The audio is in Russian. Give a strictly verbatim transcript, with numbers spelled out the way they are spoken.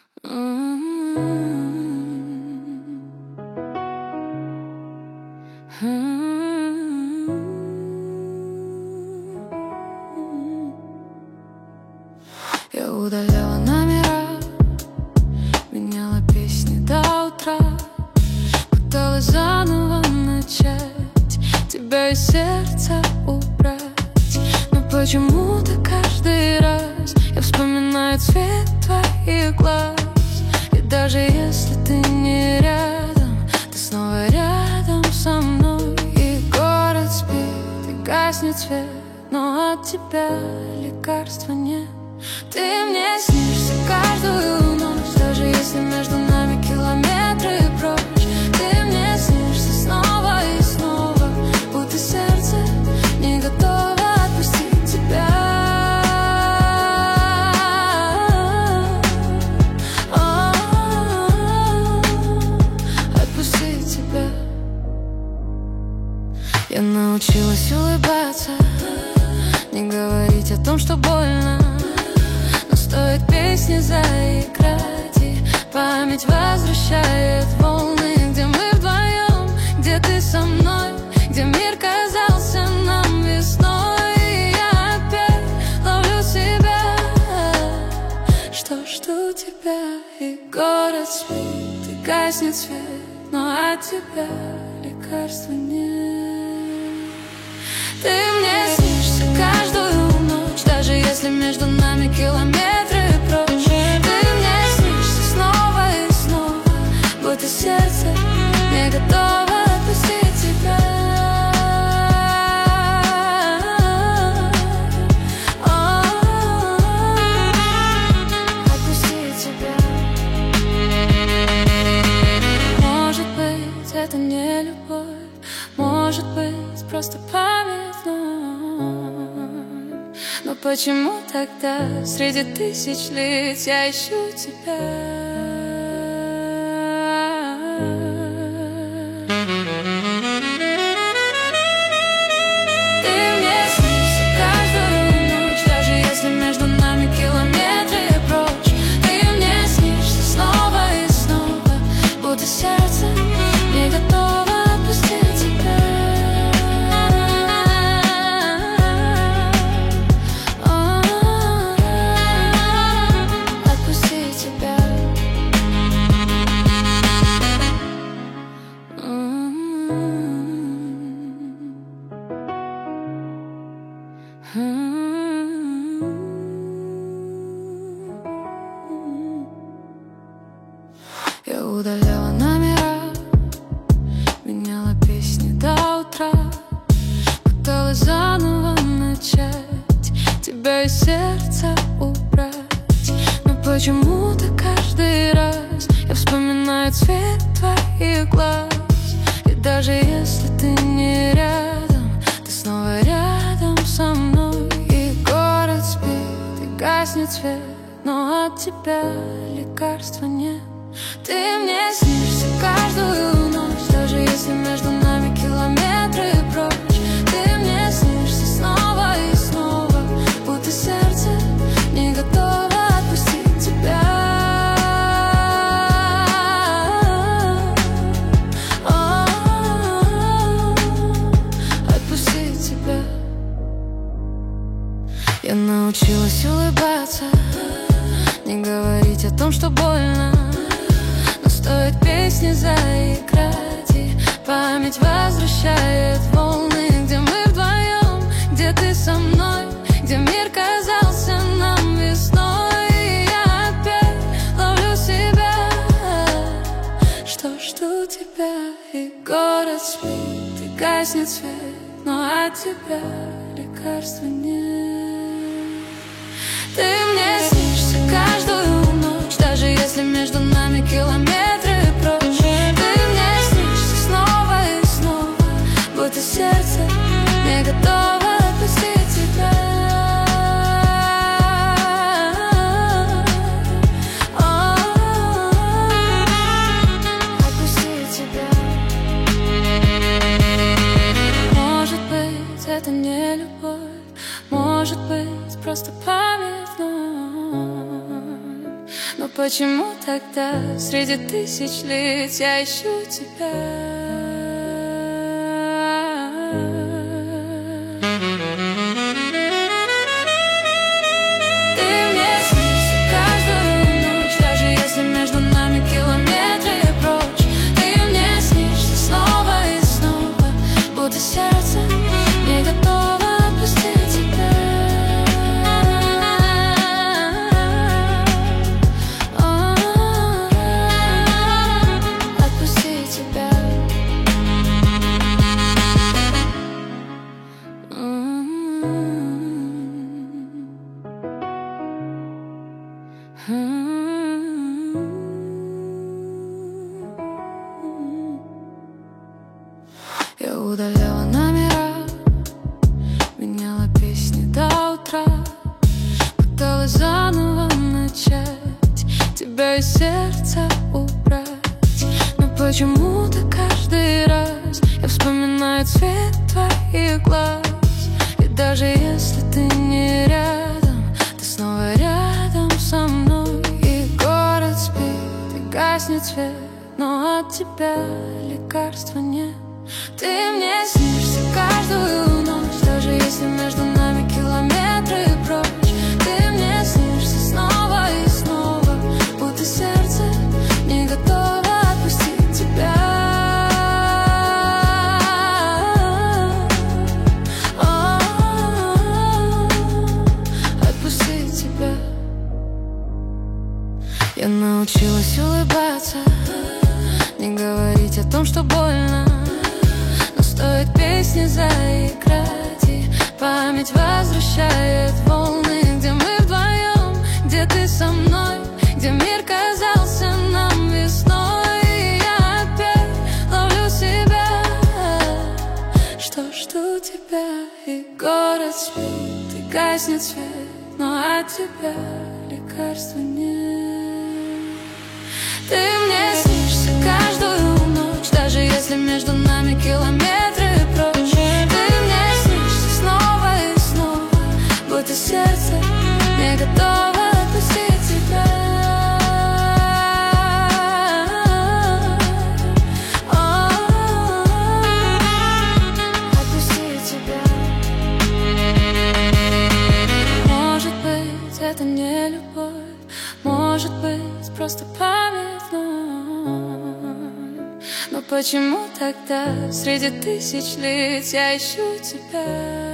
Я удаляла номера, меняла песни до утра, пыталась заново начать, тебя из сердца убрать. Но почему-то каждый раз я вспоминаю цвет твоих глаз. И даже если ты не рядом, ты снова рядом со мной. И город спит, и гаснет свет, но от тебя лекарства нет. Ты мне снишься каждую ночь, даже если между нами километры прочь. Ты мне снишься снова и снова, будто сердце не готово отпустить тебя. Отпустить тебя. Я научилась улыбаться, не говорить о том, что больно. Стоит песни заиграть, и память возвращает волны, где мы вдвоем, где ты со мной, где мир казался нам весной. И я опять ловлю себя, что жду тебя. И город спит, и гаснет свет, но от тебя лекарства нет. Ты мне снишься каждую ночь, даже если между нами километры прочь. Ты мне снишься снова и снова, будто сердце не готово отпустить тебя. Отпустить тебя. Может быть, это не любовь, может быть, просто память вновь. Но почему тогда среди тысяч лиц я ищу тебя? Я удаляла номера, меняла песни до утра, пыталась заново начать, тебя из сердца убрать. Но почему-то каждый раз я вспоминаю цвет твоих глаз. И даже если ты не рядом, ты снова рядом со мной. И город спит, и гаснет свет, но от тебя лекарства нет. Ты мне снишься каждую ночь, даже если между нами километры прочь. Ты мне снишься снова и снова, будто сердце не готово отпустить тебя. Отпустить тебя. Я научилась улыбаться, не говорить о том, что больно. Стоит песни заиграть, и память возвращает волны, где мы вдвоем, где ты со мной, где мир казался нам весной. И я опять ловлю себя, что жду тебя. И город спит, и гаснет свет, но от тебя лекарства нет. Ты мне снишься каждую ночь, даже если между нами километры прочь. Ты мне снишься снова и снова, будто сердце не готово отпустить тебя. Отпустить тебя. Может быть, это не любовь, может быть, просто память вновь. почему тогда среди тысяч лиц я ищу тебя? Сердце не готово отпустить тебя. Отпустить тебя. Я удаляла номера, меняла песни до утра, пыталась заново начать, тебя из сердца убрать. Но почему-то каждый раз я вспоминаю цвет твоих глаз. И даже если ты не рядом, ты снова рядом со мной. И город спит, и гаснет свет, но от тебя лекарства нет. Ты мне снишься каждую ночь, даже если между нами километры прочь. Ты мне снишься снова и снова, будто сердце не готово отпустить тебя. Отпустить тебя. Я научилась улыбаться, не говорить о том, что больно. Стоит песни заиграть, и память возвращает волны, где мы вдвоем, где ты со мной, где мир казался нам весной. И я опять ловлю себя, что жду тебя. И город спит, и гаснет свет, но от тебя лекарства нет. Ты мне снишься каждую ночь, даже если между нами километры прочь. Ты мне снишься снова и снова, будто сердце не готово отпустить тебя. Отпустить тебя. Может быть, это не любовь, может быть, просто память вновь. Но почему тогда среди тысяч лиц я ищу тебя?